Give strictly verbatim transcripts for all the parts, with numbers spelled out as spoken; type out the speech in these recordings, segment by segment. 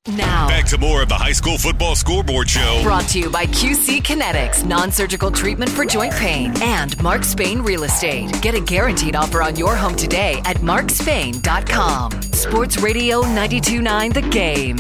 Now, back to more of the High School Football Scoreboard Show. Brought to you by Q C Kinetics, non-surgical treatment for joint pain, and Mark Spain Real Estate. Get a guaranteed offer on your home today at mark spain dot com. Sports Radio ninety-two point nine The Game.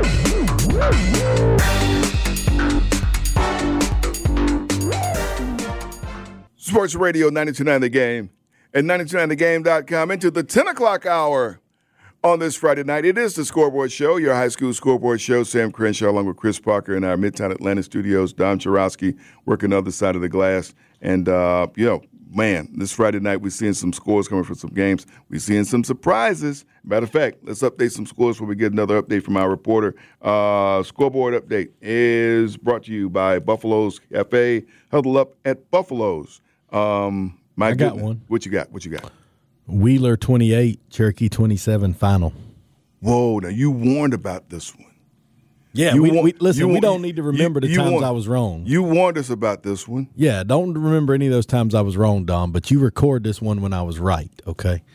Sports Radio ninety-two point nine The Game and ninety-two point nine the game dot com into the ten o'clock hour. On this Friday night, it is the Scoreboard Show, your high school scoreboard show. Sam Crenshaw along with Chris Parker in our Midtown Atlanta studios. Don Chorowski working the other side of the glass. And, uh, you know, man, this Friday night we're seeing some scores coming from some games. We're seeing some surprises. Matter of fact, let's update some scores before we get another update from our reporter. Uh, scoreboard update is brought to you by Buffalo's Cafe. Huddle up at Buffalo's. Um, my I got goodness. one. What you got? What you got? Wheeler twenty-eight, Cherokee twenty-seven final. Whoa, now you warned about this one. Yeah, you we, wa- we, listen, you, we don't need to remember you, the you times warned, I was wrong. You warned us about this one. Yeah, don't remember any of those times I was wrong, Dom, but you record this one when I was right, okay?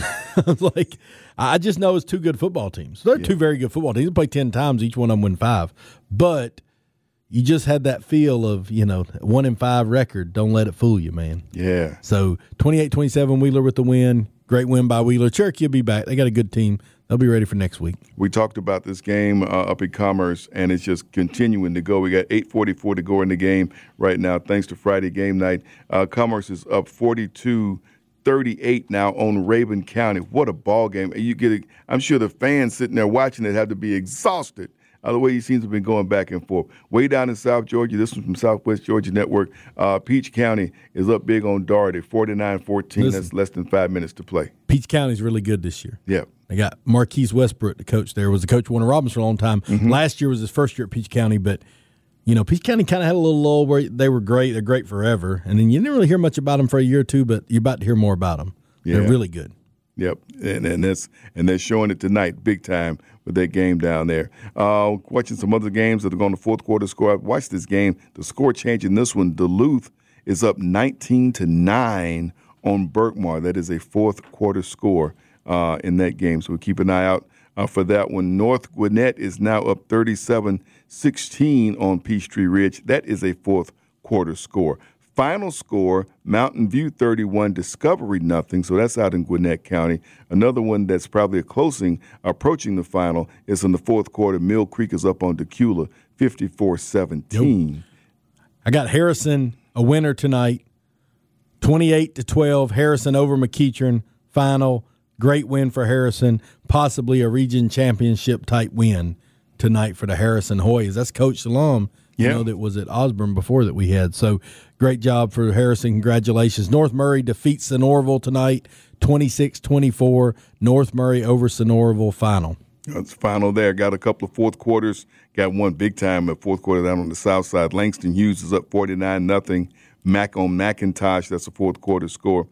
Like, I just know it's two good football teams. They're Yeah. two very good football teams. They play ten times, each one of them win five. But you just had that feel of, you know, one in five record. Don't let it fool you, man. Yeah. So twenty-eight twenty-seven, Wheeler with the win. Great win by Wheeler. Cherokee will be back. They got a good team. They'll be ready for next week. We talked about this game uh, up in Commerce, and it's just continuing to go. We got eight forty-four to go in the game right now, thanks to Friday game night. Uh, Commerce is up forty-two thirty-eight now on Rabun County. What a ball game. And you get it, I'm sure the fans sitting there watching it have to be exhausted. Uh, the way he seems to have been going back and forth. Way down in South Georgia, this one from Southwest Georgia Network, uh, Peach County is up big on Doherty, forty-nine fourteen. That's less than five minutes to play. Peach County's really good this year. Yeah. They got Marquise Westbrook, the coach there, was the coach of Warner Robins for a long time. Mm-hmm. Last year was his first year at Peach County, but, you know, Peach County kind of had a little lull where they were great. They're great forever. And then you didn't really hear much about them for a year or two, but you're about to hear more about them. Yeah. They're really good. Yep, and and that's and they're showing it tonight, big time with that game down there. Uh, watching some other games that are going to fourth quarter score. Watch this game. The score change in this one. Duluth is up nineteen to nine on Berkmar. That is a fourth quarter score uh, in that game. So we'll keep an eye out uh, for that one. North Gwinnett is now up thirty-seven sixteen on Peachtree Ridge. That is a fourth quarter score. Final score, Mountain View thirty-one, Discovery nothing. So that's out in Gwinnett County. Another one that's probably a closing approaching the final is in the fourth quarter. Mill Creek is up on Decula, fifty-four seventeen. Yep. I got Harrison a winner tonight, twenty-eight to twelve. Harrison over McEachern. Final, great win for Harrison. Possibly a region championship type win tonight for the Harrison Hoyas. That's Coach Salom. You Yeah. know, that was at Osborne before that we had. So great job for Harrison. Congratulations. North Murray defeats Sonoraville tonight, twenty-six twenty-four. North Murray over Sonoraville final. That's final there. Got a couple of fourth quarters. Got one big time at fourth quarter down on the south side. Langston Hughes is up forty-nine nothing. Mac on McIntosh. That's a fourth quarter score.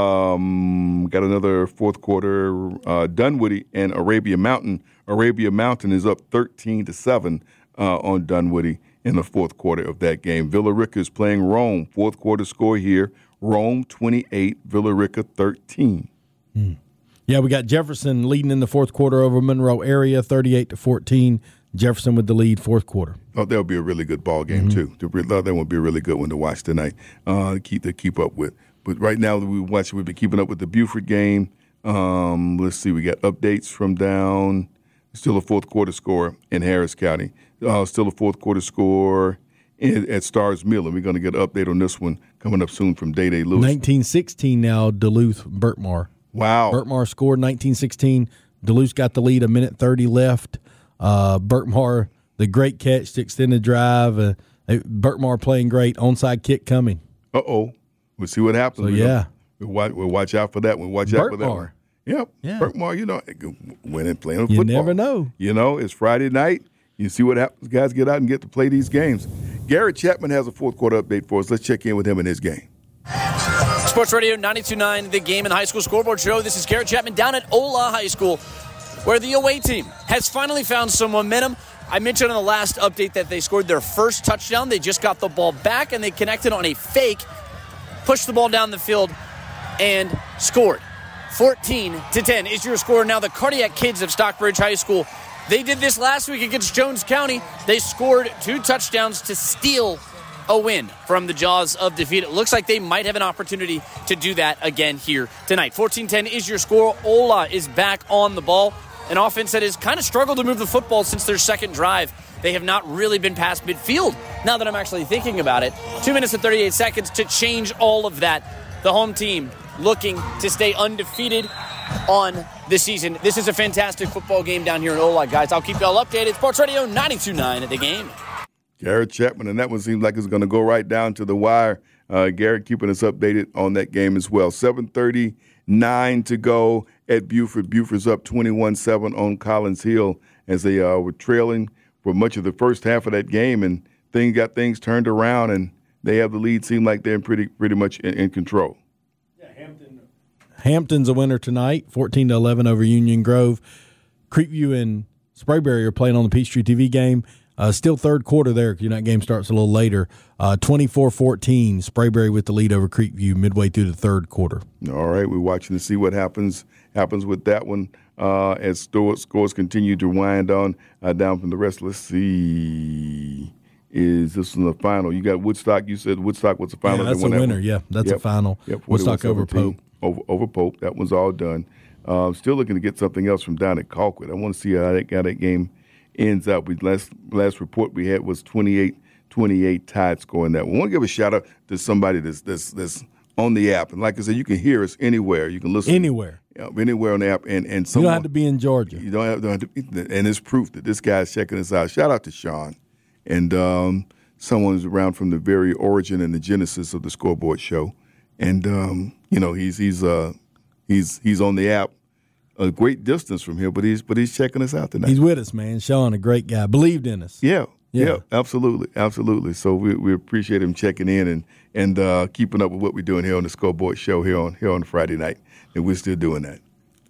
Um, got another fourth quarter. Uh, Dunwoody and Arabia Mountain. Arabia Mountain is up thirteen to seven uh, on Dunwoody in the fourth quarter of that game. Villa Rica is playing Rome. Fourth quarter score here. Rome twenty-eight, Villa Rica thirteen. Hmm. Yeah, we got Jefferson leading in the fourth quarter over Monroe area, thirty-eight to fourteen. Jefferson with the lead, fourth quarter. Oh, that'll be a really good ball game Mm-hmm. too. That would be a really good one to watch tonight. Uh, to keep to keep up with. But right now we watch. We've been keeping up with the Buford game. Um, let's see. We got updates from down. Still a fourth quarter score in Harris County. Uh, still a fourth quarter score in, at Stars Mill, and we're going to get an update on this one coming up soon from Day Day Lewis. nineteen sixteen now, Duluth, Berkmar. Wow. Berkmar scored nineteen sixteen. Duluth got the lead, a minute thirty left. Uh, Berkmar, the great catch to extend the drive. Uh, Berkmar playing great. Onside kick coming. Uh-oh. We'll see what happens. So, we'll, yeah. We'll watch, we'll watch out for that one. Watch out for that one. Berkmar. Yep. Yeah. Berkmar, you know, winning, playing You football. never know. You know, it's Friday night. You see what happens. Guys get out and get to play these games. Garrett Chapman has a fourth quarter update for us. Let's check in with him in his game. Sports Radio ninety-two point nine, The Game and High School Scoreboard Show. This is Garrett Chapman down at Ola High School, where the away team has finally found some momentum. I mentioned in the last update that they scored their first touchdown. They just got the ball back, and they connected on a fake, pushed the ball down the field, and scored. fourteen to ten is your score. Now the Cardiac Kids of Stockbridge High School They did this last week against Jones County. They scored two touchdowns to steal a win from the jaws of defeat. It looks like they might have an opportunity to do that again here tonight. fourteen ten is your score. Ola is back on the ball. An offense that has kind of struggled to move the football since their second drive. They have not really been past midfield, now that I'm actually thinking about it. Two minutes and thirty-eight seconds to change all of that. The home team looking to stay undefeated on the season. This is a fantastic football game down here in Ola, guys. I'll keep y'all updated. Sports Radio ninety-two point nine at the game. Garrett Chapman, and that one seems like it's going to go right down to the wire. Uh, Garrett keeping us updated on that game as well. seven thirty-nine to go at Buford. Buford's up twenty-one seven on Collins Hill as they uh, were trailing for much of the first half of that game, and things got things turned around, and they have the lead. Seem like they're pretty pretty much in, in control. Yeah, Hampton. Hampton's a winner tonight, fourteen to eleven over Union Grove. Creekview and Sprayberry are playing on the Peachtree T V game. Uh, still third quarter there because that game starts a little later. Uh, twenty-four fourteen, Sprayberry with the lead over Creekview midway through the third quarter. All right, we're watching to see what happens happens with that one uh, as scores, scores continue to wind on uh, down from the rest. Let's see. Is this in the final? You got Woodstock. You said Woodstock was the final. Yeah, that's a winner. That yeah, that's yep. a final. Yep. Woodstock over Pope. Over, over Pope. That one's all done. Uh, still looking to get something else from down at Colquitt. I want to see how that, how that game ends up. We last last report we had was twenty-eight twenty-eight tied score in that one. I want to give a shout out to somebody that's that's that's on the app, and like I said, you can hear us anywhere. You can listen anywhere, yeah, anywhere on the app, and and someone, you don't have to be in Georgia. You don't have, don't have to be, and it's proof that this guy's checking us out. Shout out to Sean, and um, someone who's around from the very origin and the genesis of the Scoreboard Show, and um, you know he's he's uh he's he's on the app. A great distance from here, but he's but he's checking us out tonight. He's with us, man. Sean, a great guy. Believed in us. Yeah, yeah, yeah absolutely, absolutely. So we we appreciate him checking in and and uh, keeping up with what we're doing here on the Scoreboard Show here on here on Friday night, and we're still doing that.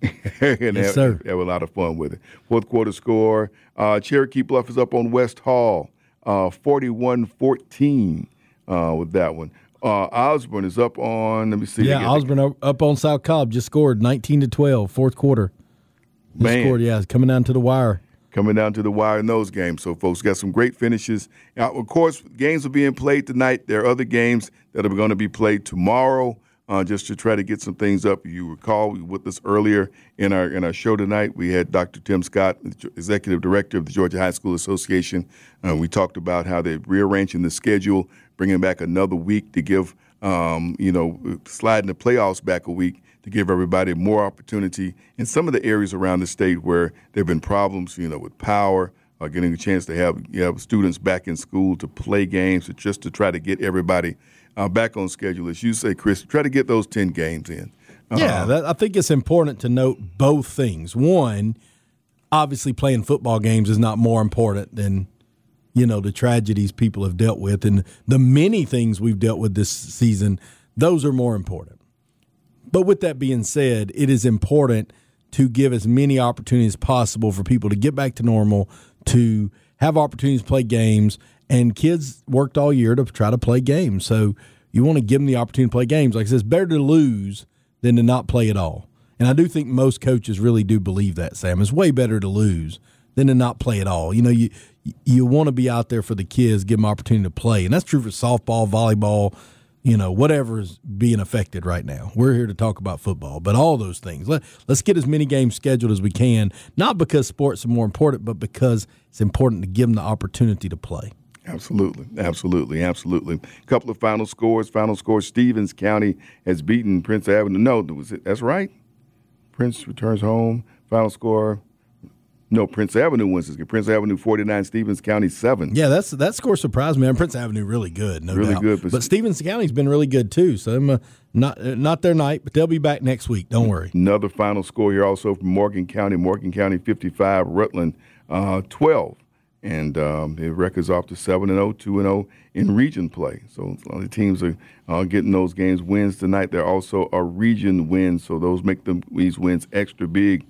and yes, have, sir. Have a lot of fun with it. Fourth quarter score: uh, Cherokee Bluff is up on West Hall, uh, forty-one fourteen uh, with that one. Uh, Osborne is up on, let me see. Yeah, Osborne up on South Cobb, just scored nineteen to twelve, fourth quarter. Just Man. scored, yeah, coming down to the wire. Coming down to the wire in those games. So, folks, got some great finishes. Now, of course, games are being played tonight. There are other games that are going to be played tomorrow uh, just to try to get some things up. You recall with us earlier in our in our show tonight, we had Doctor Tim Scott, Executive Director of the Georgia High School Association. Uh, we talked about how they're rearranging the schedule, bringing back another week to give, um, you know, sliding the playoffs back a week to give everybody more opportunity in some of the areas around the state where there have been problems, you know, with power, uh, getting a chance to have you have students back in school to play games, or just to try to get everybody uh, back on schedule. As you say, Chris, try to get those ten games in. Uh, yeah, that, I think it's important to note both things. One, obviously playing football games is not more important than – you know, the tragedies people have dealt with and the many things we've dealt with this season, those are more important. But with that being said, it is important to give as many opportunities as possible for people to get back to normal, to have opportunities to play games, and kids worked all year to try to play games. So you want to give them the opportunity to play games. Like I said, it's better to lose than to not play at all. And I do think most coaches really do believe that, Sam. It's way better to lose than to not play at all. You know, you you want to be out there for the kids, give them opportunity to play. And that's true for softball, volleyball, you know, whatever is being affected right now. We're here to talk about football, but all those things. Let, let's get as many games scheduled as we can, not because sports are more important, but because it's important to give them the opportunity to play. Absolutely, absolutely, absolutely. A couple of final scores. Final score, Stevens County has beaten Prince Avenue. No, was it, that's right. Prince returns home. Final score. No, Prince Avenue wins this game. Prince Avenue forty-nine, Stevens County seven. Yeah, that's that score surprised me. And Prince Avenue really good, no really doubt. good, but, but Stevens County's been really good too. So I'm uh, not uh, not their night, but they'll be back next week. Don't worry. Another final score here also from Morgan County. Morgan County fifty-five, Rutland uh, twelve, and um, their record's off to seven and zero, two and zero in region play. So a lot of the teams are uh, getting those games wins tonight. They're also a region win, so those make them these wins extra big.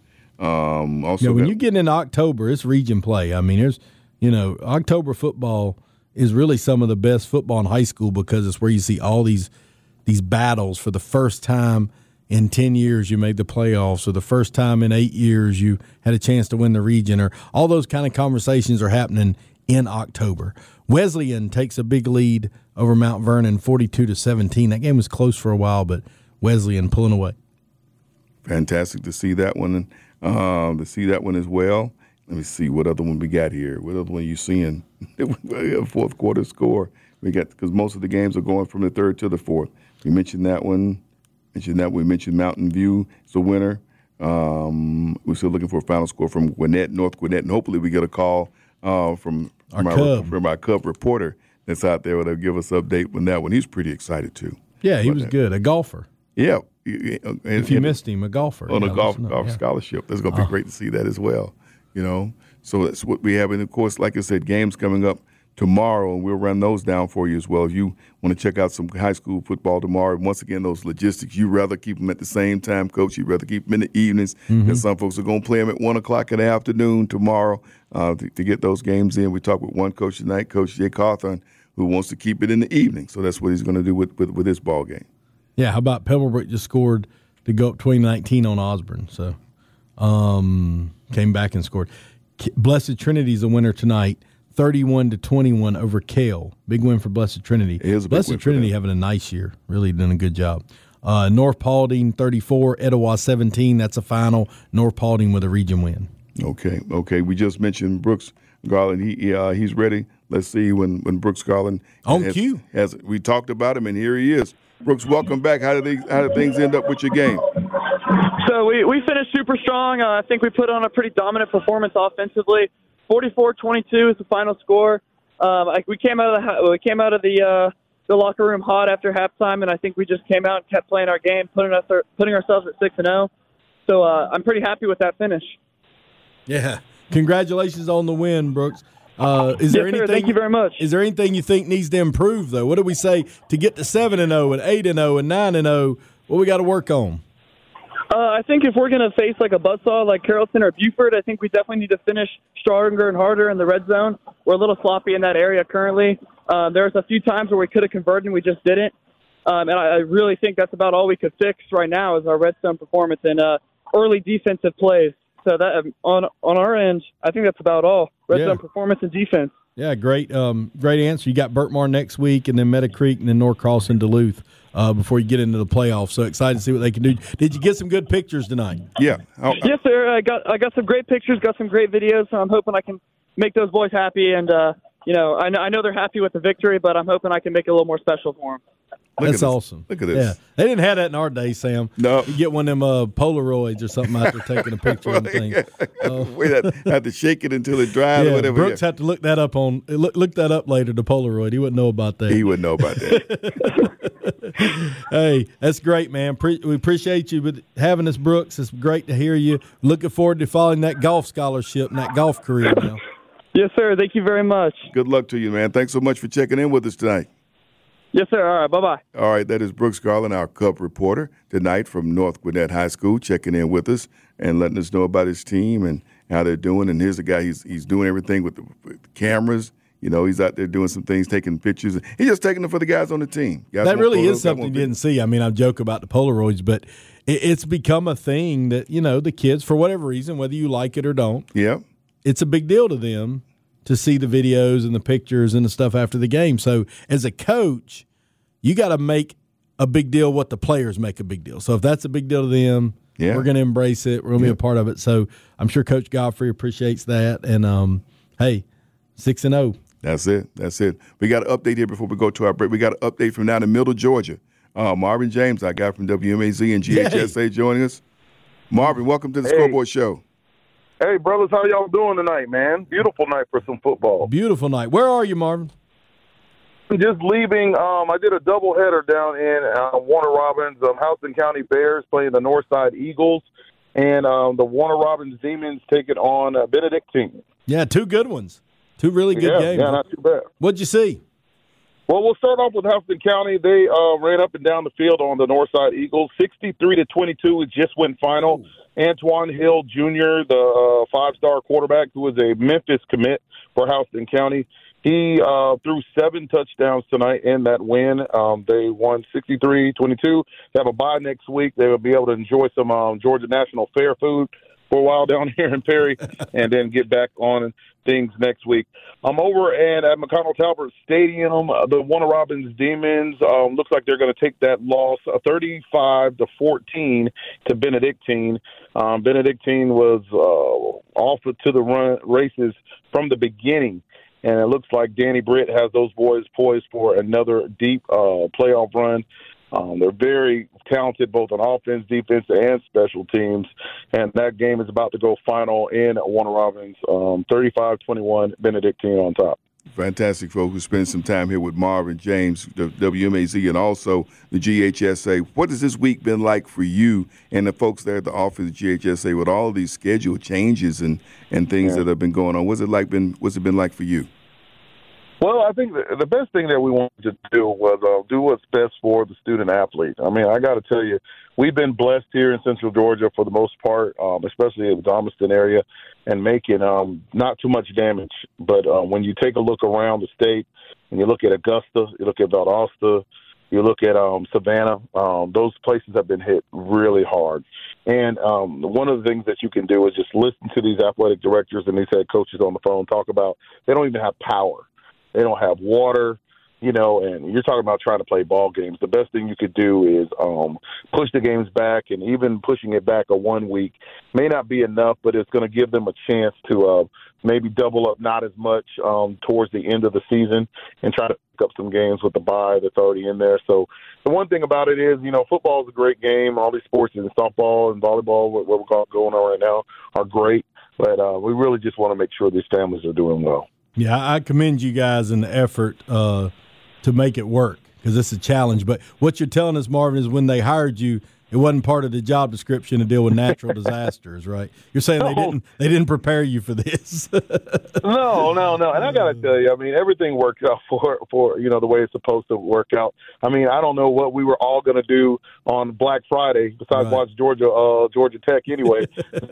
Um, also, yeah, when got, you get into October, it's region play. I mean, there's, you know, October football is really some of the best football in high school because it's where you see all these these battles for the first time in ten years you made the playoffs, or the first time in eight years you had a chance to win the region, or all those kind of conversations are happening in October. Wesleyan takes a big lead over Mount Vernon, forty-two to seventeen. That game was close for a while, but Wesleyan pulling away. Fantastic to see that one, um, to see that one as well. Let me see what other one we got here. What other one you seeing? Fourth quarter score. We got, because most of the games are going from the third to the fourth. We mentioned that one. Mentioned that we mentioned Mountain View is the winner. Um, we're still looking for a final score from Gwinnett, North Gwinnett, and hopefully we get a call uh, from our, our Cub. from our Cub reporter that's out there that'll give us an update on that one. He's pretty excited too. Yeah, he was that. good. A golfer. Yeah. And, if you and, missed him, a golfer. On yeah, a golf, golf yeah. scholarship. That's going to be oh. great to see that as well. You know, so that's what we have. And, of course, like I said, games coming up tomorrow, and we'll run those down for you as well. If you want to check out some high school football tomorrow, once again, those logistics, you'd rather keep them at the same time, Coach. You'd rather keep them in the evenings. Mm-hmm. And some folks are going to play them at one o'clock in the afternoon tomorrow uh, to, to get those games in. We talked with one coach tonight, Coach Jay Cawthorn, who wants to keep it in the evening. So that's what he's going to do with, with, with this ball game. Yeah, how about Pebblebrook just scored to go up twenty nineteen on Osborne. So um, came back and scored. Blessed Trinity's a winner tonight, thirty-one to twenty-one over Cale. Big win for Blessed Trinity. It is a big Blessed win for Trinity them. having a nice year. Really done a good job. Uh, North Paulding thirty-four, Etowah seventeen. That's a final. North Paulding with a region win. Okay, okay. We just mentioned Brooks Garland. He uh, he's ready. Let's see when, when Brooks Garland on has, cue. Has we talked about him, and here he is. Brooks, welcome back. How did they, how did things end up with your game? So we, we finished super strong. Uh, I think we put on a pretty dominant performance offensively. forty-four twenty-two is the final score. Um, I, we came out of the we came out of the uh, the locker room hot after halftime, and I think we just came out and kept playing our game, putting us putting ourselves at six and zero. So uh, I'm pretty happy with that finish. Yeah, congratulations on the win, Brooks. Uh, is there yes, anything? Sir. Thank you very much. Is there anything you think needs to improve, though? What do we say to get to seven and zero and eight and zero and nine and zero? What we got to work on? Uh, I think if we're going to face like a buzzsaw like Carrollton or Buford, I think we definitely need to finish stronger and harder in the red zone. We're a little sloppy in that area currently. Uh, there's a few times where we could have converted and we just didn't. Um, and I, I really think that's about all we could fix right now is our red zone performance and uh, early defensive plays. So that um, on on our end, I think that's about all. Red yeah. zone performance and defense. Yeah, great, um, great answer. You got Burtmar next week, and then Meadow Creek, and then Norcross and Duluth uh, before you get into the playoffs. So excited to see what they can do. Did you get some good pictures tonight? Yeah. I'll, yes, sir. I got I got some great pictures, got some great videos. So I'm hoping I can make those boys happy. And uh, you know, I know I know they're happy with the victory, but I'm hoping I can make it a little more special for them. Look That's awesome. Look at this. Yeah, they didn't have that in our day, Sam. No. You get one of them uh, Polaroids or something out there taking a picture and things. Uh, Wait, I have to shake it until it dries yeah, or whatever. Brooks yeah. had to look that up on look, look that up later. The Polaroid, he wouldn't know about that. He wouldn't know about that. Hey, that's great, man. Pre- we appreciate you with having us, Brooks. It's great to hear you. Looking forward to following that golf scholarship and that golf career now. Yes, sir. Thank you very much. Good luck to you, man. Thanks so much for checking in with us tonight. Yes, sir. All right. Bye-bye. All right, that is Brooks Garland, our Cub reporter tonight from North Gwinnett High School, checking in with us and letting us know about his team and how they're doing. And here's a guy, he's he's doing everything with the, with the cameras. You know, he's out there doing some things, taking pictures. He's just taking them for the guys on the team. Guys that really photos, is something you didn't see. I mean, I joke about the Polaroids, but it, it's become a thing that, you know, the kids, for whatever reason, whether you like it or don't, yeah, it's a big deal to them to see the videos and the pictures and the stuff after the game. So as a coach, you got to make a big deal what the players make a big deal. So if that's a big deal to them, yeah. we're going to embrace it. We're going to yeah. be a part of it. So I'm sure Coach Godfrey appreciates that. And, um, hey, six and oh. That's it. That's it. We got an update here before we go to our break. We got an update from down in Middle Georgia. Uh, Marvin James, our guy from W M A Z and G H S A, joining us. Marvin, welcome to the Hey. Scoreboard Show. Hey, brothers, how y'all doing tonight, man? Beautiful night for some football. Beautiful night. Where are you, Marvin? Just leaving. Um, I did a doubleheader down in uh, Warner Robins. Um, Houston County Bears playing the Northside Eagles, and um, the Warner Robins Demons taking on uh, Benedictine. Yeah, two good ones. Two really good yeah, games. Yeah, not too bad. What'd you see? Well, we'll start off with Houston County. They uh, ran up and down the field on the Northside Eagles. sixty-three to twenty-two, it just went final. Ooh. Antoine Hill Junior, the uh, five-star quarterback who is a Memphis commit for Houston County, He uh, threw seven touchdowns tonight in that win. Um, they won sixty-three twenty-two. They have a bye next week. They will be able to enjoy some um, Georgia National Fair food for a while down here in Perry and then get back on things next week. I'm over at, at McConnell Talbert Stadium. Uh, the Warner Robins Demons um, looks like they're going to take that loss uh, thirty-five to fourteen to Benedictine. Um, Benedictine was uh, off to the run races from the beginning. And it looks like Danny Britt has those boys poised for another deep uh, playoff run. Um, they're very talented both on offense, defense, and special teams. And that game is about to go final in Warner Robins, um, thirty-five twenty-one, Benedictine on top. Fantastic, folks. We spend some time here with Marvin James, the W M A Z, and also the G H S A. What has this week been like for you and the folks there at the office of the G H S A with all these schedule changes and, and things yeah. that have been going on? What's it like been? What's it been like for you? Well, I think the, the best thing that we wanted to do was uh, do what's best for the student athlete. I mean, I got to tell you, we've been blessed here in Central Georgia for the most part, um, especially in the Thomaston area, and making um, not too much damage. But uh, when you take a look around the state and you look at Augusta, you look at Valdosta, you look at um, Savannah, um, those places have been hit really hard. And um, one of the things that you can do is just listen to these athletic directors and these head coaches on the phone talk about they don't even have power. They don't have water, you know, and you're talking about trying to play ball games. The best thing you could do is um, push the games back, and even pushing it back a one week may not be enough, but it's going to give them a chance to uh, maybe double up not as much um, towards the end of the season and try to pick up some games with the bye that's already in there. So the one thing about it is, you know, football is a great game. All these sports, and softball and volleyball, what we're going on right now, are great. But uh, we really just want to make sure these families are doing well. Yeah, I commend you guys in the effort uh, to make it work because it's a challenge. But what you're telling us, Marvin, is when they hired you, it wasn't part of the job description to deal with natural disasters, right? You're saying no. they didn't they didn't prepare you for this. no, no, no. And I got to tell you, I mean, everything worked out for, for, you know, the way it's supposed to work out. I mean, I don't know what we were all going to do on Black Friday besides right. watch Georgia, uh, Georgia Tech anyway,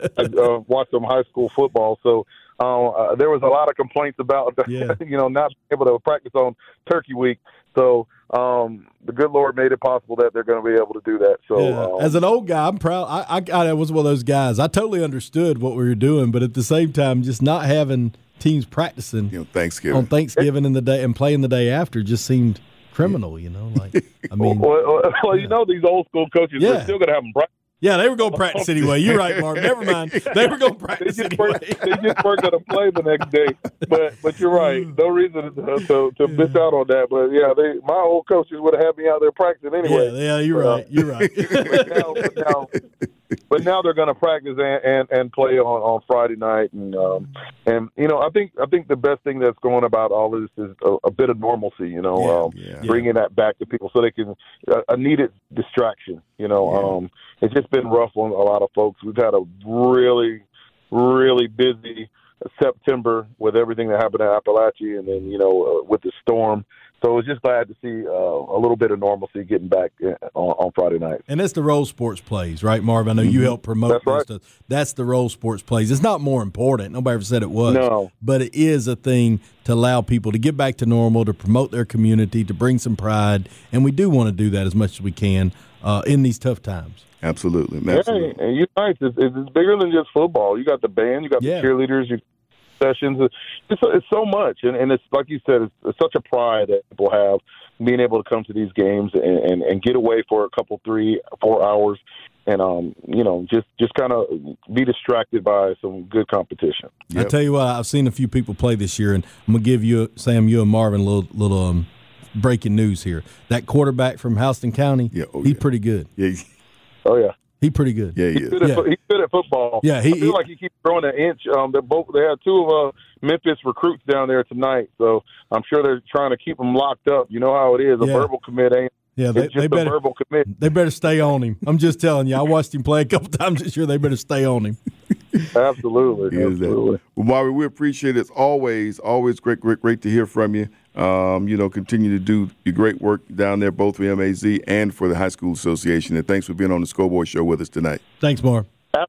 uh, watch some high school football. So, Uh, uh, there was a lot of complaints about, yeah. you know, not being able to practice on Turkey Week. So um, the good Lord made it possible that they're going to be able to do that. So yeah. um, as an old guy, I'm proud. I, I, I was one of those guys. I totally understood what we were doing, but at the same time, just not having teams practicing you know, Thanksgiving. on Thanksgiving and the day and playing the day after just seemed criminal. You know, like I mean, well, well, well yeah. you know, these old school coaches yeah. are still going to have them practice. Yeah, they were going to practice anyway. You're right, Mark. Never mind. They were going to practice they just anyway. Work, they just weren't going to play the next day. But but you're right. No reason to to, to miss out on that. But, yeah, they my old coaches would have had me out there practicing anyway. Yeah, yeah you're but, right. Uh, you're right. but, now, but, now, but now they're going to practice and, and, and play on, on Friday night. And, um, and you know, I think I think the best thing that's going about all of this is a, a bit of normalcy, you know, yeah, um, yeah. bringing that back to people so they can uh, – a needed distraction, you know. Yeah. Um, it's just been rough on a lot of folks. We've had a really, really busy September with everything that happened at Appalachia and then, you know, uh, with the storm. So I was just glad to see uh, a little bit of normalcy getting back on, on Friday night. And that's the role sports plays, right, Marv? I know you help promote that's right. this stuff. That's the role sports plays. It's not more important. Nobody ever said it was. No. But it is a thing to allow people to get back to normal, to promote their community, to bring some pride. And we do want to do that as much as we can uh, in these tough times. Absolutely. Absolutely. Yeah, and you're right. It's, it's bigger than just football. You got the band, you got yeah. the cheerleaders, you sessions. It's, it's so much, and, and it's like you said, it's, it's such a pride that people have being able to come to these games and, and, and get away for a couple, three, four hours, and um, you know, just just kind of be distracted by some good competition. Yep. I tell you what, I've seen a few people play this year, and I'm gonna give you, Sam, you and Marvin, a little little um, breaking news here. That quarterback from Houston County, yeah, oh, he's yeah. pretty good. Yeah. Oh yeah. He's pretty good. Yeah, he's good, yeah. At, he's good at football. Yeah, he, I feel he, like he keeps throwing an inch. Um, they both they have two of uh, Memphis recruits down there tonight, so I'm sure they're trying to keep him locked up. You know how it is. A yeah. verbal commit ain't. Yeah, they, it's just they better, a verbal commit. They better stay on him. I'm just telling you. I watched him play a couple times this year. They better stay on him. Absolutely, absolutely. Well, Marvin, we appreciate it. It's always, always great, great, great to hear from you. Um, you know, continue to do your great work down there, both for M A Z and for the High School Association. And thanks for being on the Scoreboard Show with us tonight. Thanks, Marv.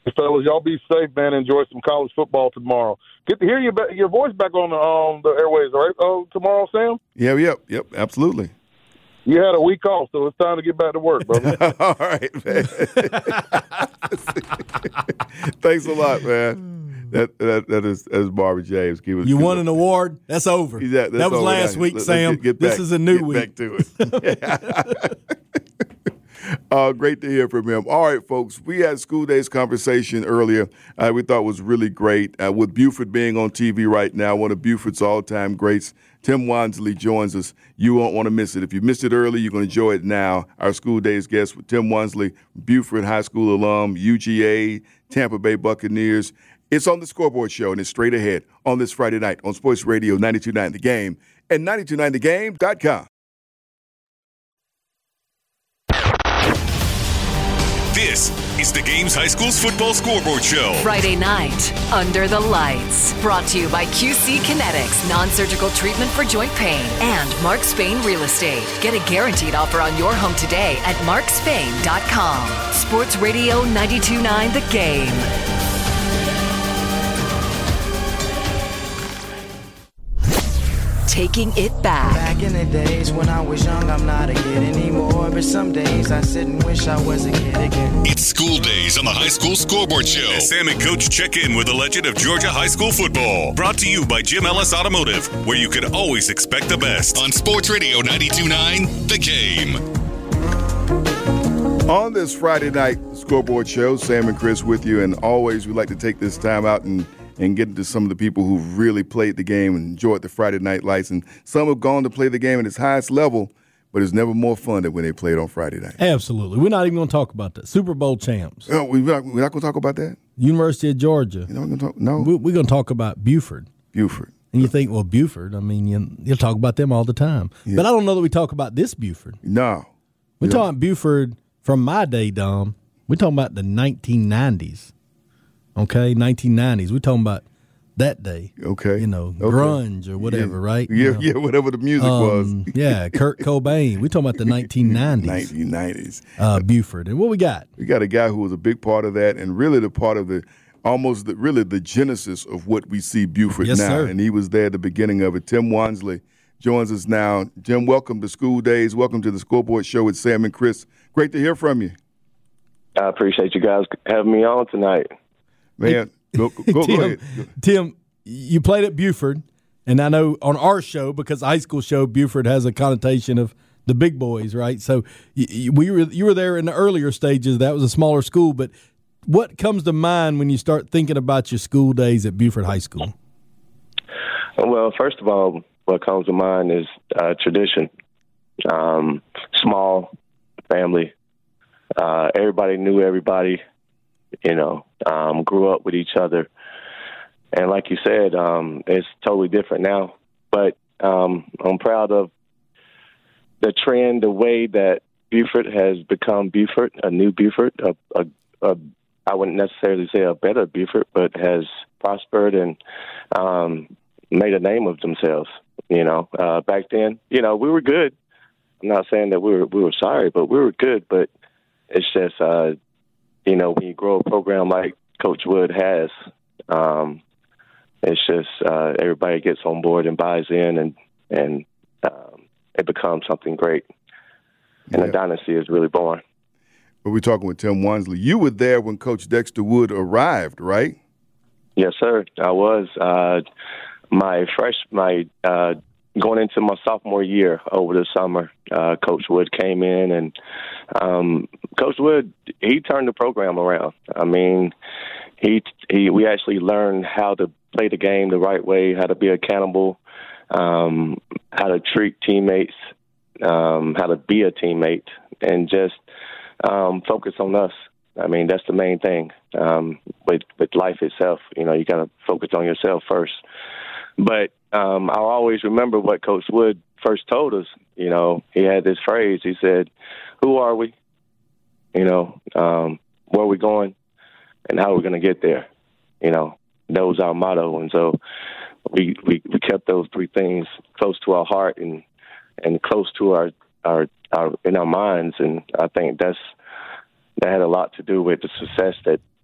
fellas. Y'all be safe, man. Enjoy some college football tomorrow. Get to hear your your voice back on the um, the airways, all right? Oh, tomorrow, Sam. Yeah, yep, yep, absolutely. You had a week off, so it's time to get back to work, brother. All right, man. Thanks a lot, man. That that that is that is Barbara James. Give us, you give won us, an award. That's over. Yeah, that's that was over last now. week, Let's Sam. Get, get this back, is a new get week. Back to it. Uh, great to hear from him. All right, folks, we had School Days conversation earlier. Uh, we thought was really great. Uh, with Buford being on T V right now, one of Buford's all-time greats, Tim Wansley joins us. You won't want to miss it. If you missed it early, you're going to enjoy it now. Our School Days guest with Tim Wansley, Buford High School alum, U G A, Tampa Bay Buccaneers. It's on the Scoreboard Show, and it's straight ahead on this Friday night on Sports Radio ninety-two point nine The Game and ninety-two point nine the game dot com. This is the Game's High School's Football Scoreboard Show. Friday night, Under the Lights. Brought to you by Q C Kinetics, non-surgical treatment for joint pain, and Mark Spain Real Estate. Get a guaranteed offer on your home today at mark spain dot com. Sports Radio ninety-two point nine The Game. Taking it back. Back in the days when I was young, I'm not a kid anymore. But some days I sit and wish I was a kid again. It's School Days on the High School Scoreboard Show. As Sam and Coach check in with the legend of Georgia high school football. Brought to you by Jim Ellis Automotive, where you can always expect the best. On Sports Radio ninety-two point nine The Game. On this Friday night Scoreboard Show, Sam and Chris with you, and always we like to take this time out and and get into some of the people who really played the game and enjoyed the Friday night lights. And some have gone to play the game at its highest level, but it's never more fun than when they played on Friday night. Absolutely. We're not even going to talk about that. Super Bowl champs. Oh, we're not, we're not going to talk about that? University of Georgia. You're not going to talk? No. We're going to talk about Buford. Buford. And you think, well, Buford, I mean, you, you'll talk about them all the time. Yeah. But I don't know that we talk about this Buford. No. We're yeah. talking Buford from my day, Dom. We're talking about the nineteen nineties. Okay, nineteen nineties. We're talking about that day. Okay. You know, okay. grunge or whatever, yeah. right? Yeah, you know? yeah, whatever the music um, was. yeah, Kurt Cobain. We're talking about the nineteen nineties. nineteen nineties. Uh, Buford. And what we got? We got a guy who was a big part of that and really the part of the, almost the, really the genesis of what we see Buford yes, now. Sir. And he was there at the beginning of it. Tim Wansley joins us now. Jim, welcome to School Days. Welcome to the Scoreboard Show with Sam and Chris. Great to hear from you. I appreciate you guys having me on tonight. Man, go, go, go, Tim, go ahead. Tim, you played at Buford, and I know on our show, because the high school show, Buford has a connotation of the big boys, right? So you, we were, you were there in the earlier stages. That was a smaller school, but what comes to mind when you start thinking about your school days at Buford High School? Well, first of all, what comes to mind is uh, tradition. Um, small family. Uh, everybody knew everybody, you know, um, grew up with each other. And like you said, um, it's totally different now. But um, I'm proud of the trend, the way that Buford has become Buford, a new Buford, a, a, a, I wouldn't necessarily say a better Buford, but has prospered and um, made a name of themselves. You know, uh, back then, you know, we were good. I'm not saying that we were we were sorry, but we were good. But it's just, uh, you know, when you grow a program like Coach Wood has, um, it's just uh, everybody gets on board and buys in, and and um, it becomes something great. And yeah. a dynasty is really born. But we're talking with Tim Wansley. You were there when Coach Dexter Wood arrived, right? Yes, sir. I was. Uh, my fresh, my uh, going into my sophomore year over the summer, uh, Coach Wood came in, and um, Coach Wood, he turned the program around. I mean, he he we actually learned how to play the game the right way, how to be accountable, um, how to treat teammates, um, how to be a teammate, and just um, focus on us. I mean, that's the main thing um, with with life itself. You know, you got to focus on yourself first. But um, I'll always remember what Coach Wood first told us. You know, he had this phrase. He said, "Who are we? You know, um, where are we going, and how are we going to get there?" You know, that was our motto. And so we, we we kept those three things close to our heart and and close to our our, our in our minds. And I think that's that had a lot to do with the success that that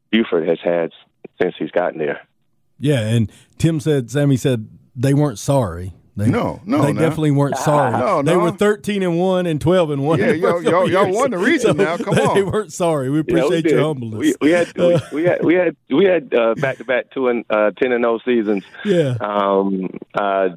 Buford has had since he's gotten there. Yeah, and Tim said, Sammy said they weren't sorry. They, no, no, they no. definitely weren't sorry. No, they no. were thirteen and one and twelve and one. Yeah, y'all, y'all, y'all won the region so now. Come they, on, they weren't sorry. We appreciate yeah, we your humbleness. We, we had we, we had we had we had uh, back-to-back two and uh, ten and zero seasons. Yeah. Um. Uh.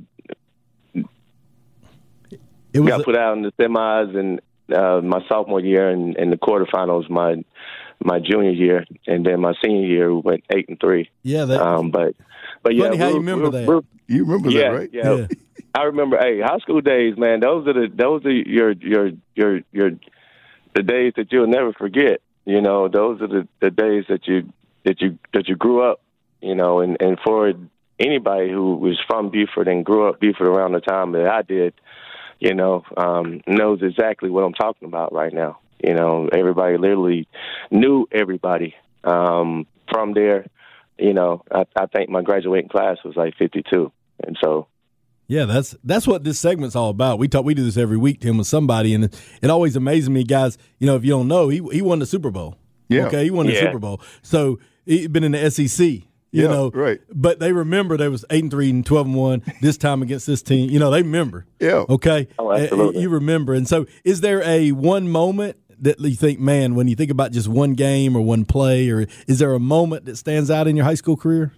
It was got a, put out in the semis and uh, my sophomore year, and, and the quarterfinals my my junior year, and then my senior year we went eight and three. Yeah. That, um. But but yeah. Funny how you we're, remember we're, that. We're, you remember yeah, that, right? Yeah. Yeah. I remember, hey, high school days, man. Those are the those are your your your your the days that you'll never forget. You know, those are the, the days that you that you that you grew up. You know, and, and for anybody who was from Buford and grew up Buford around the time that I did, you know, um, knows exactly what I'm talking about right now. You know, everybody literally knew everybody um, from there. You know, I, I think my graduating class was like fifty-two, and so. Yeah, that's that's what this segment's all about. We talk, we do this every week, Tim, with somebody, and it, it always amazes me, guys. You know, if you don't know, he he won the Super Bowl. Yeah, okay, he won the yeah. Super Bowl. So he's been in the S E C. You yeah, know, right? But they remember they was eight and three and twelve and one this time against this team. You know, they remember. Yeah. Okay. Oh, absolutely. You remember, and so is there a one moment that you think, man, when you think about just one game or one play, or is there a moment that stands out in your high school career?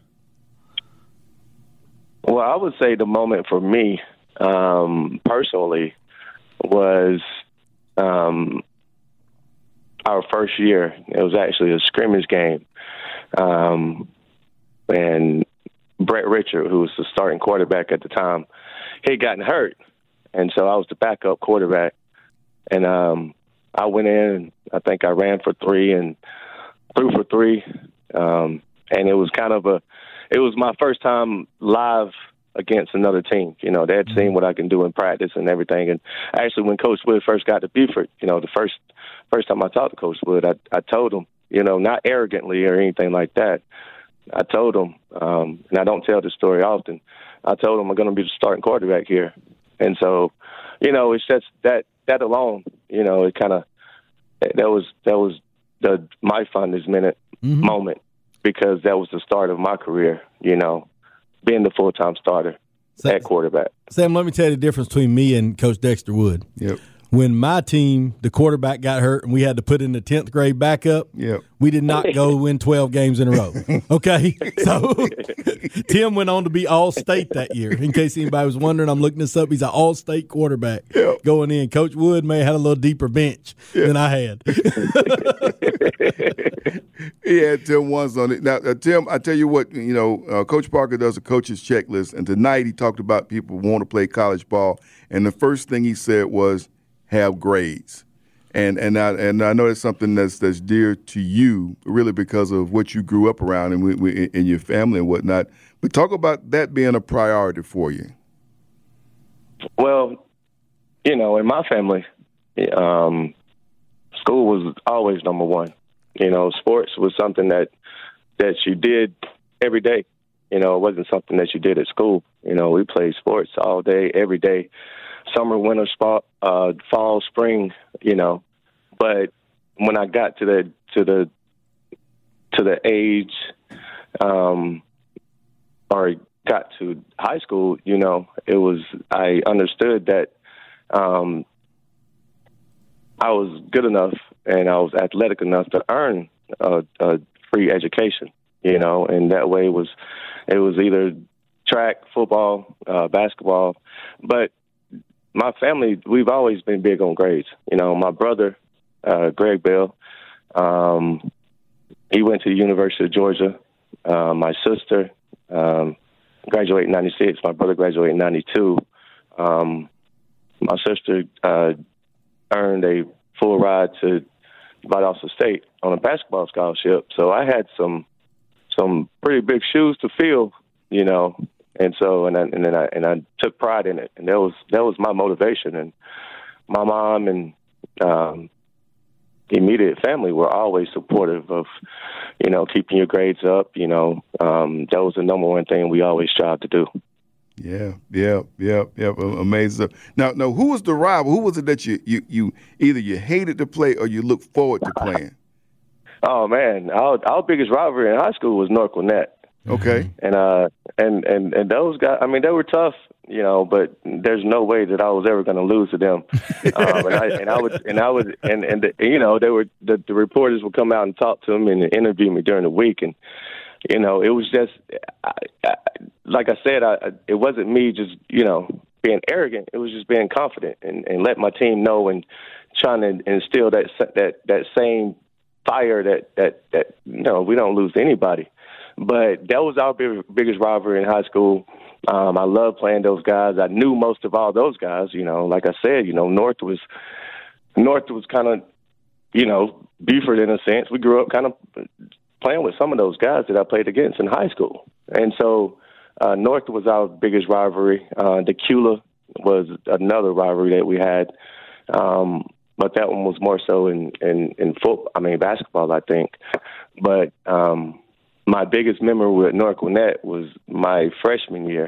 Well, I would say the moment for me, um, personally, was um, our first year. It was actually a scrimmage game. Um, and Brett Richard, who was the starting quarterback at the time, he had gotten hurt. And so I was the backup quarterback. And um, I went in, I think I ran for three and threw for three. Um, and it was kind of a, it was my first time live against another team. You know, they had seen what I can do in practice and everything. And actually, when Coach Wood first got to Buford, you know, the first first time I talked to Coach Wood, I, I told him, you know, not arrogantly or anything like that. I told him, um, and I don't tell this story often, I told him I'm going to be the starting quarterback here. And so, you know, it's just that that alone, you know, it kind of, that was that was the my fondest minute Mm-hmm. moment, because that was the start of my career, you know, being the full-time starter Sam, at quarterback. Sam, let me tell you the difference between me and Coach Dexter Wood. Yep. When my team, the quarterback got hurt and we had to put in the tenth grade backup, Yep. we did not go win twelve games in a row. Okay? So Tim went on to be All-State that year. In case anybody was wondering, I'm looking this up. He's an All-State quarterback Yep. going in. Coach Wood may have had a little deeper bench Yep. than I had. He had Tim ones on it. Now, uh, Tim, I tell you what, you know, uh, Coach Parker does a coach's checklist, and tonight he talked about people who want to play college ball, and the first thing he said was have grades. And and I and I know it's something that's that's dear to you, really, because of what you grew up around and we, we, in your family and whatnot. But talk about that being a priority for you. Well, you know, in my family, um, school was always number one. You know, sports was something that that you did every day. You know, it wasn't something that you did at school. You know, we played sports all day, every day, summer, winter, spot, uh, fall, spring. You know, but when I got to the to the to the age, um, or got to high school, you know, it was I understood that um, I was good enough and I was athletic enough to earn a, a free education, you know, and that way it was it was either track, football, uh, basketball. But my family, we've always been big on grades. You know, my brother, uh, Greg Bell, um, he went to the University of Georgia. Uh, my sister um, graduated in ninety-six. My brother graduated in ninety-two. Um, my sister uh, earned a full ride to Valdosta State on a basketball scholarship. So I had some some pretty big shoes to fill, you know. And so, and I, and then I and I took pride in it, and that was that was my motivation. And my mom and um, immediate family were always supportive of, you know, keeping your grades up. You know, um, that was the number one thing we always strived to do. Yeah, yeah, yeah, yeah. Amazing. Now, now, who was the rival? Who was it that you, you, you either you hated to play or you looked forward to playing? Oh man, our our biggest rivalry in high school was North Gwinnett. Okay. And uh and, and, and those guys, I mean, they were tough, you know, but there's no way that I was ever going to lose to them. um, and I and I would and I would and and the, you know they were the, the reporters would come out and talk to them and interview me during the week, and you know it was just I, I, like I said, I, it wasn't me just you know being arrogant. It was just being confident and, and let my team know and trying to instill that that that same fire that that that you know we don't lose to anybody. But that was our big, biggest rivalry in high school. Um, I loved playing those guys. I knew most of all those guys. You know, like I said, you know, North was North was kind of, you know, Buford in a sense. We grew up kind of playing with some of those guys that I played against in high school, and so uh, North was our biggest rivalry. Uh, Decula was another rivalry that we had, um, but that one was more so in in, in football. I mean, basketball, I think, but. Um, My biggest memory with North Gwinnett was my freshman year.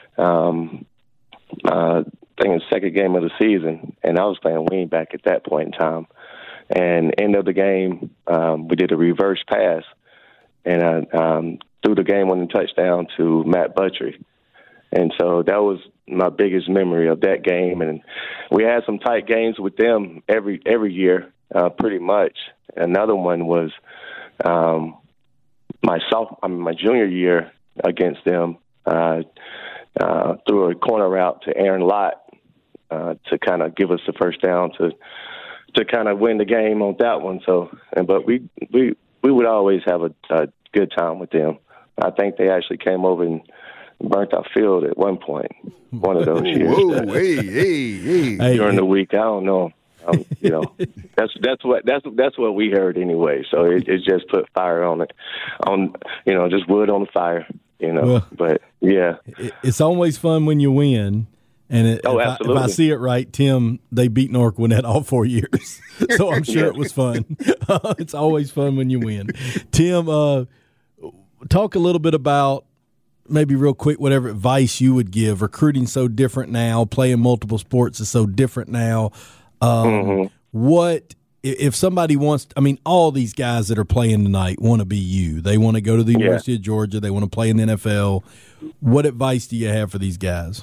Um, uh, I think it was the second game of the season, and I was playing wingback at that point in time. And end of the game, um, we did a reverse pass, and I um, threw the game-winning touchdown to Matt Buttry. And so that was my biggest memory of that game. And we had some tight games with them every every year, uh, pretty much. Another one was. Um, My sophomore, I mean, my junior year against them, uh, uh, threw a corner route to Aaron Lott uh, to kind of give us the first down to to kind of win the game on that one. So, and, but we we we would always have a, a good time with them. I think they actually came over and burnt our field at one point. One of those years. Whoa, hey, hey, hey! During the week, I don't know. Um, you know, that's that's what that's that's what we heard anyway. So it, it just put fire on it, on you know, just wood on the fire. You know, well, but yeah, it's always fun when you win. And it, oh, if, absolutely. I, if I see it right, Tim, they beat North Gwinnett all four years, so I'm sure it was fun. It's always fun when you win. Tim, uh, talk a little bit about. Maybe real quick, whatever advice you would give. Recruiting's so different now. Playing multiple sports is so different now. Um, mm-hmm. What if somebody wants? I mean, all these guys that are playing tonight want to be you. They want to go to the yeah. University of Georgia. They want to play in the N F L. What advice do you have for these guys?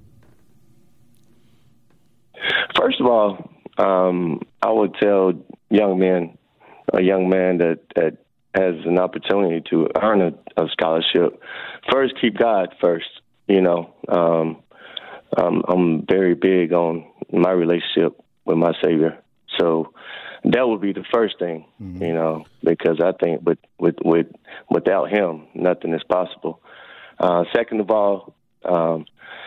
First of all, um, I would tell young men, a young man that, that has an opportunity to earn a, a scholarship, first keep God first. You know, um, um, I'm very big on my relationship with my Savior. So that would be the first thing, mm-hmm. you know, because I think with, with, with without him, nothing is possible. Uh, second of all, um,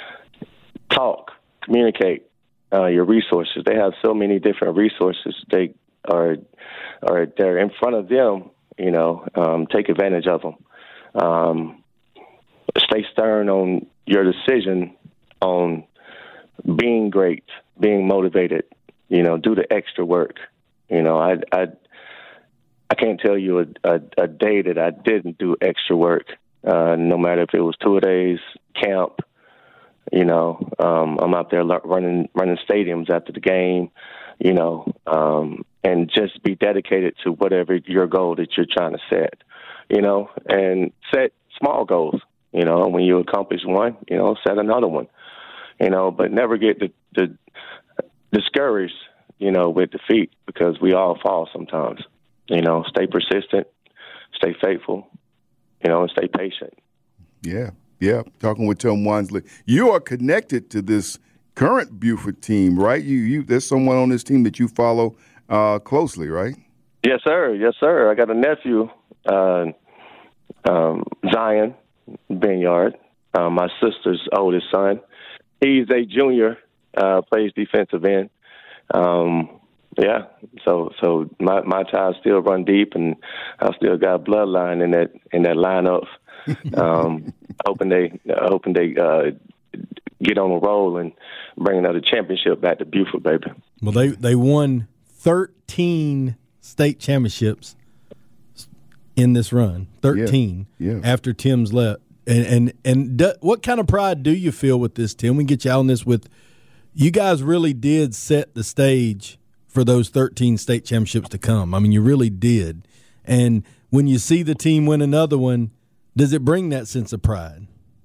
talk, communicate uh, your resources. They have so many different resources. They are, are they're in front of them, you know, um, take advantage of them. Um, stay stern on your decision on being great, being motivated. You know, do the extra work. You know, I I, I can't tell you a, a, a day that I didn't do extra work, uh, no matter if it was two days, camp. You know, um, I'm out there running running stadiums after the game, you know, um, and just be dedicated to whatever your goal that you're trying to set, you know, and set small goals. You know, when you accomplish one, you know, set another one, you know, but never get the, the discouraged, you know, with defeat, because we all fall sometimes. You know, stay persistent, stay faithful, you know, and stay patient. Yeah, yeah. Talking with Tim Wansley. You are connected to this current Buford team, right? You, you. There's someone on this team that you follow uh, closely, right? Yes, sir. Yes, sir. I got a nephew, uh, um, Zion Benyard, uh, my sister's oldest son. He's a junior. Uh, plays defensive end. Um, yeah, so so my my ties still run deep, and I still got bloodline in that in that lineup. Um, hoping they hoping they uh, get on a roll and bring another championship back to Buford, baby. Well, they they won thirteen state championships in this run. Thirteen yeah, yeah. After Tim's left, and and and do, what kind of pride do you feel with this, Tim? We can get you out on this with. You guys really did set the stage for those thirteen state championships to come. I mean, you really did. And when you see the team win another one, does it bring that sense of pride?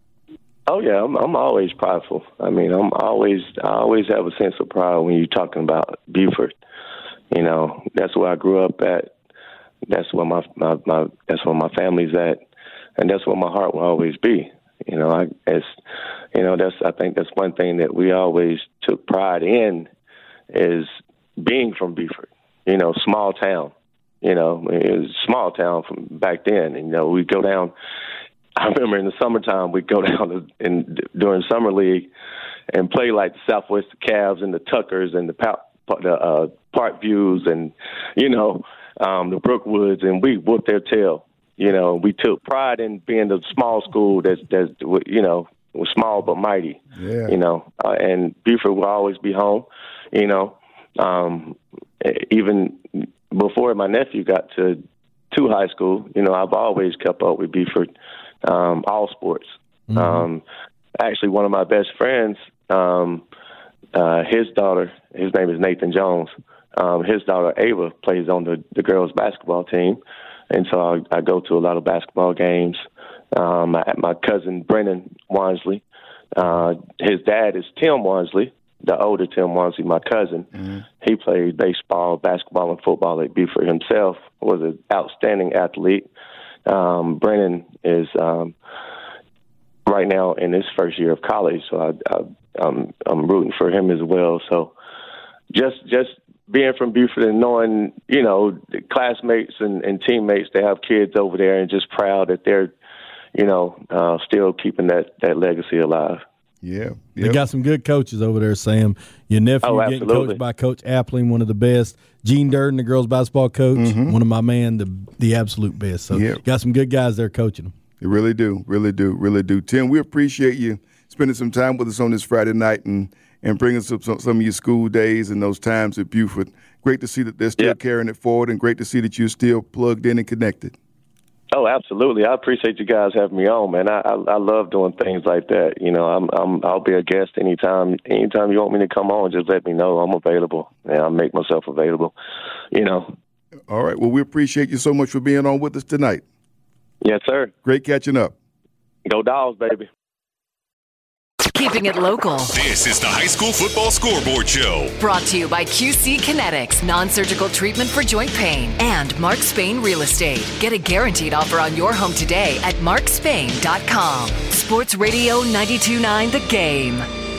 Oh yeah, I'm, I'm always prideful. I mean, I'm always I always have a sense of pride when you're talking about Buford. You know, that's where I grew up at. That's where my, my, my that's where my family's at, and that's where my heart will always be. You know, I as you know, that's I think that's one thing that we always took pride in is being from Buford. You know, small town. You know, it was a small town from back then. And, you know, we'd go down. I remember in the summertime we'd go down to, in during summer league and play like the Southwest Cavs and the Tuckers and the, the uh, Park Views and you know um, the Brookwoods, and we whooped their tail. You know, we took pride in being the small school that's that's you know was small but mighty. Yeah. You know, uh, and Buford will always be home. You know, um, even before my nephew got to to high school, you know, I've always kept up with Buford, um, all sports. Mm-hmm. Um, actually, one of my best friends, um, uh, his daughter, his name is Nathan Jones. Um, his daughter Ava plays on the, the girls' basketball team, and so I, I go to a lot of basketball games. Um, my, my cousin Brennan Wansley, uh, his dad is Tim Wansley. The older Tim Wansley, my cousin, mm-hmm. he played baseball, basketball, and football at Buford himself, was an outstanding athlete. Um, Brennan is um, right now in his first year of college, so I, I, I'm, I'm rooting for him as well. So just just being from Buford and knowing, you know, the classmates and, and teammates, they have kids over there, and just proud that they're, you know, uh, still keeping that, that legacy alive. Yeah, yep. They got some good coaches over there, Sam. Your nephew oh, getting coached by Coach Appling, one of the best. Gene Durden, the girls basketball coach, mm-hmm. one of my man, the the absolute best. So yep. got some good guys there coaching them. They really do, really do, really do. Tim, we appreciate you spending some time with us on this Friday night and, and bringing some, some some of your school days and those times at Buford. Great to see that they're still yep. carrying it forward, and great to see that you're still plugged in and connected. Oh, absolutely. I appreciate you guys having me on, man. I, I I love doing things like that. You know, I'm I'm I'll be a guest anytime. Anytime you want me to come on, just let me know. I'm available, and I'll make myself available. You know. All right. Well, we appreciate you so much for being on with us tonight. Yes, sir. Great catching up. Go Dogs, baby. Keeping it local. This is the High School Football Scoreboard Show. Brought to you by Q C Kinetics, non-surgical treatment for joint pain, and Mark Spain Real Estate. Get a guaranteed offer on your home today at mark spain dot com. Sports Radio ninety-two point nine The Game.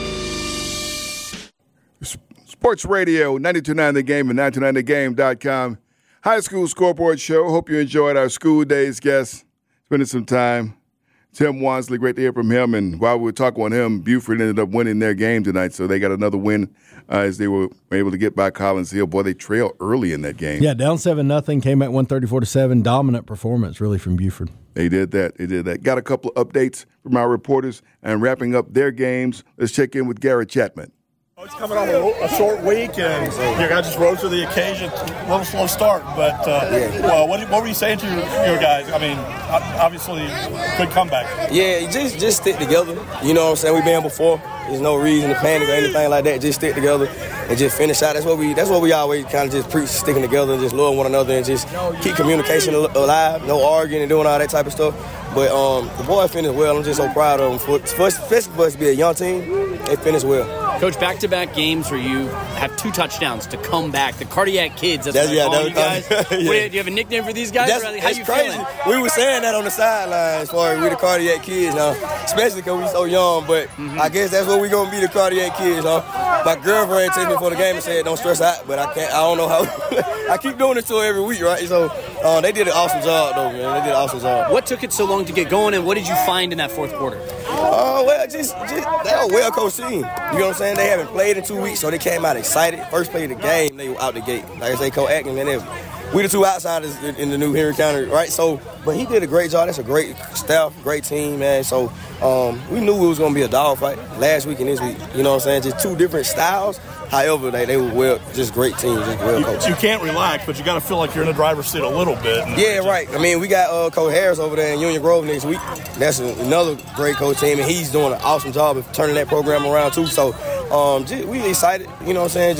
Sports Radio ninety-two point nine The Game and ninety-two point nine the game dot com. High School Scoreboard Show. Hope you enjoyed our school days guests. Spending some time. Tim Wansley, great to hear from him. And while we were talking with him, Buford ended up winning their game tonight, so they got another win uh, as they were able to get by Collins Hill. Boy, they trailed early in that game. Yeah, down seven nothing, came at one thirty-four to seven. Dominant performance, really, from Buford. They did that. They did that. Got a couple of updates from our reporters and wrapping up their games. Let's check in with Garrett Chapman. It's coming on a, a short week, and your guys just rose to the occasion. A little slow start, but uh, well, what, what were you saying to your, your guys? I mean, obviously, good comeback. Yeah, just just stick together. You know what I'm saying? We've been before. There's no reason to panic or anything like that. Just stick together and just finish out. That's what we. That's what we always kind of just preach: sticking together and just love one another and just keep communication alive. No arguing and doing all that type of stuff. But um, the boys finished well. I'm just so proud of them. For, first, especially for us to be a young team, they finished well. Coach, back-to-back games where you have two touchdowns to come back. The Cardiac Kids, that's, that's what yeah, I'm calling that, you guys. yeah. What, do you have a nickname for these guys? That's, How that's you crazy. Feeling? We were saying that on the sideline as far as we the Cardiac Kids now, especially because we so young. But mm-hmm. I guess that's what we're going to be, the Cardiac Kids, huh? My girlfriend texted me before the game and said, don't stress out, but I can't. I don't know how. I keep doing it to her every week, right? So uh, they did an awesome job, though, man. They did an awesome job. What took it so long to get going, and what did you find in that fourth quarter? Oh, uh, well, just, just they are a well-coached team. You know what I'm saying? They haven't played in two weeks, so they came out excited. First play of the game, they were out the gate. Like I say, Coach Atkins, man, they, we the two outsiders in, in the new Henry County, right? So, but he did a great job. That's a great staff, great team, man. So um, we knew it was going to be a dogfight last week and this week. You know what I'm saying? Just two different styles. However, they, they were well, just great teams, just well coached. You, you can't relax, but you got to feel like you're in the driver's seat a little bit. Yeah, right. I mean, we got uh, Coach Harris over there in Union Grove next week. That's another great coach team, and he's doing an awesome job of turning that program around too. So um, just, we excited, you know what I'm saying? Just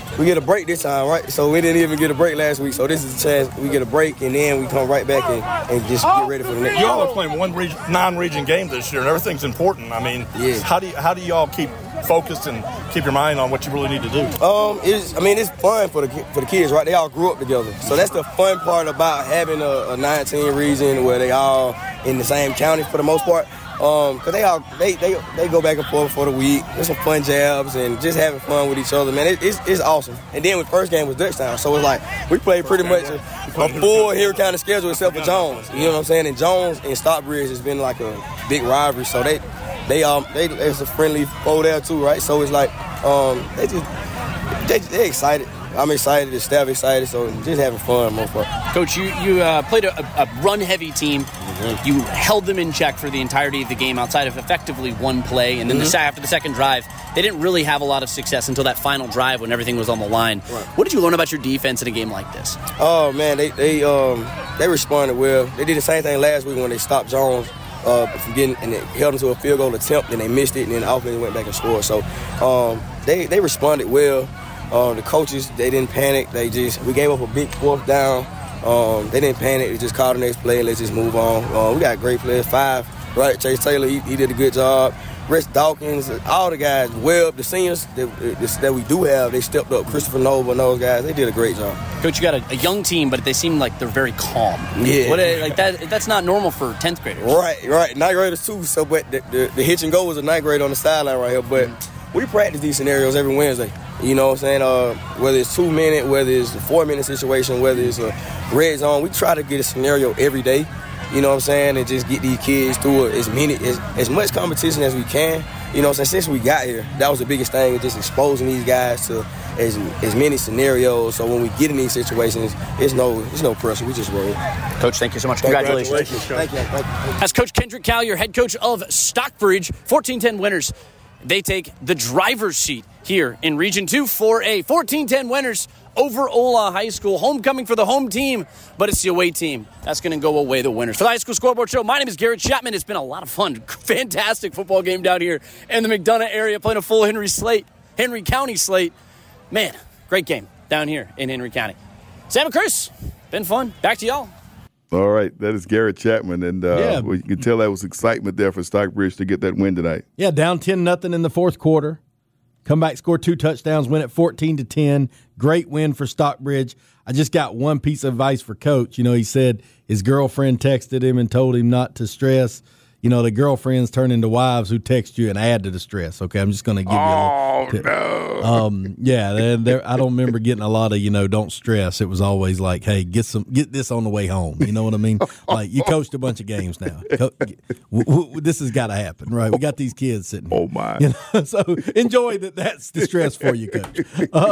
we get a break this time, right? So we didn't even get a break last week. So this is a chance we get a break, and then we come right back and, and just get ready for the next. You all are playing one region, non-region game this year, and everything's important. I mean, yeah. how do you, how do y'all keep focused and keep your mind on what you really need to do? Um, it's, I mean, it's fun for the for the kids, right? They all grew up together, so that's the fun part about having a, a nineteen region where they all in the same county for the most part. Um, cause they all they, they they go back and forth for the week. There's some fun jabs and just having fun with each other, man. It, it's it's awesome. And then the first game was Dutchtown, so it's like we played pretty much a, a full Henry County schedule except for Jones. You know what I'm saying? And Jones and Stockbridge has been like a big rivalry, so they they um they it's a friendly foe there too, right? So it's like um they just they they excited. I'm excited. The staff excited. So just having fun, most part. Coach, you you uh, played a, a run-heavy team. Mm-hmm. You held them in check for the entirety of the game, outside of effectively one play. And then mm-hmm. the, after the second drive, they didn't really have a lot of success until that final drive when everything was on the line. Right. What did you learn about your defense in a game like this? Oh man, they they um they responded well. They did the same thing last week when they stopped Jones uh, from getting and they held him to a field goal attempt, and they missed it, and then the offense went back and scored. So um, they they responded well. Uh, the coaches, they didn't panic. They just, we gave up a big fourth down. Um, they didn't panic. They just called the next play and let's just move on. Uh, we got great players. Five, right? Chase Taylor, he, he did a good job. Rex Dawkins, all the guys, Webb, the seniors that, that we do have, they stepped up. Christopher Nova and those guys, they did a great job. Coach, you got a, a young team, but they seem like they're very calm. Yeah. What, like that, that's not normal for tenth graders. Right, right. Ninth graders too. So, but the, the, the hitch and go was a ninth grade on the sideline right here. But mm-hmm. we practice these scenarios every Wednesday. You know what I'm saying? Uh, whether it's two minute, whether it's a four minute situation, whether it's a red zone, we try to get a scenario every day. You know what I'm saying? And just get these kids through as many as, as much competition as we can. You know what I'm saying? Since we got here, that was the biggest thing, just exposing these guys to as as many scenarios. So when we get in these situations, it's no it's no pressure. We just roll. Coach, thank you so much. Congratulations. Congratulations. Thank you. Thank you. That's Coach Kendrick Collier, head coach of Stockbridge, fourteen ten winners. They take the driver's seat here in Region two four A. fourteen ten winners over Ola High School. Homecoming for the home team, but it's the away team. That's going to go away the winners. For the High School Scoreboard Show, my name is Garrett Chapman. It's been a lot of fun. Fantastic football game down here in the McDonough area, playing a full Henry slate, Henry County slate. Man, great game down here in Henry County. Sam and Chris, been fun. Back to y'all. All right, that is Garrett Chapman, and uh, Yeah. well, you can tell that was excitement there for Stockbridge to get that win tonight. Yeah, down ten nothing in the fourth quarter. Come back, score two touchdowns, win at fourteen to ten. Great win for Stockbridge. I just got one piece of advice for Coach. You know, he said his girlfriend texted him and told him not to stress. You know, the girlfriends turn into wives who text you and add to the stress. Okay, I'm just going to give you a little tip. no. Um, yeah, they're, they're, I don't remember getting a lot of, you know, don't stress. It was always like, hey, get some, get this on the way home. You know what I mean? Like, you coached a bunch of games now. Co- w- w- this has got to happen, right? We got these kids sitting here. Oh, my. You know? So enjoy that. That's the stress for you, Coach.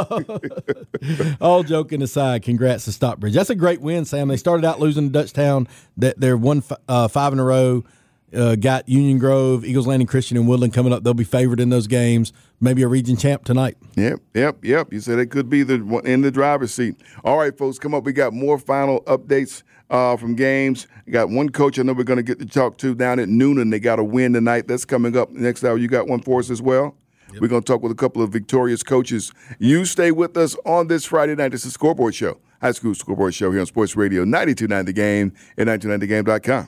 Uh, all joking aside, congrats to Stockbridge. That's a great win, Sam. They started out losing to Dutchtown. That They're one uh, five in a row. Uh, got Union Grove, Eagles Landing Christian, and Woodland coming up. They'll be favored in those games. Maybe a region champ tonight. Yep, yep, yep. You said it could be the one in the driver's seat. All right, folks, come up. We got more final updates uh, from games. We got one coach I know we're going to get to talk to down at Noonan. They got a win tonight. That's coming up next hour. You got one for us as well? Yep. We're going to talk with a couple of victorious coaches. You stay with us on this Friday night. This is Scoreboard Show, High School Scoreboard Show here on Sports Radio ninety-two point nine The Game and ninety-two point nine the game dot com.